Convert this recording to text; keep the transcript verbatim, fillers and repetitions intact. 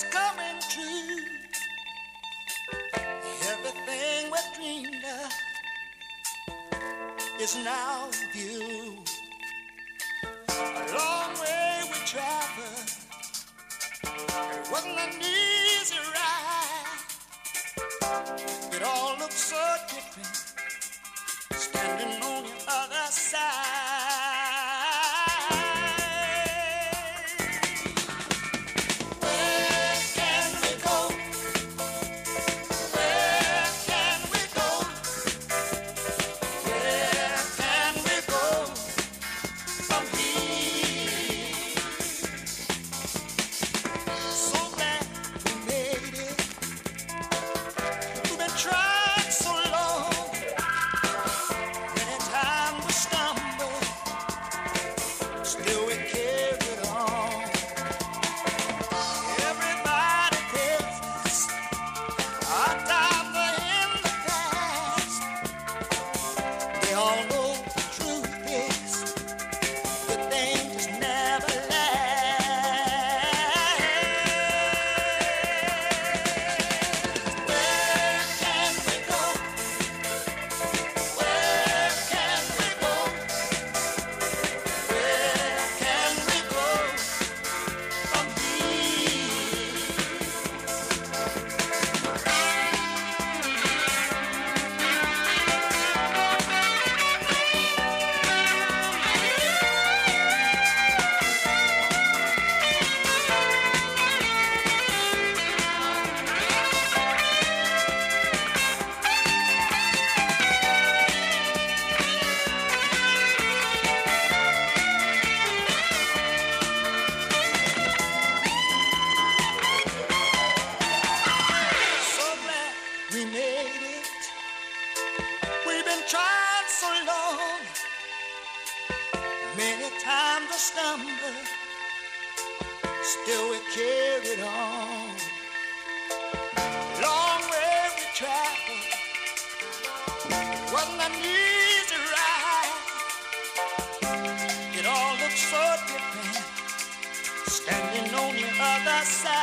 is coming true. Everything we dreamed of is now in view. A long way we traveled, it wasn't an easy ride. It all looked so different, standing on the other side. Standing on the other side.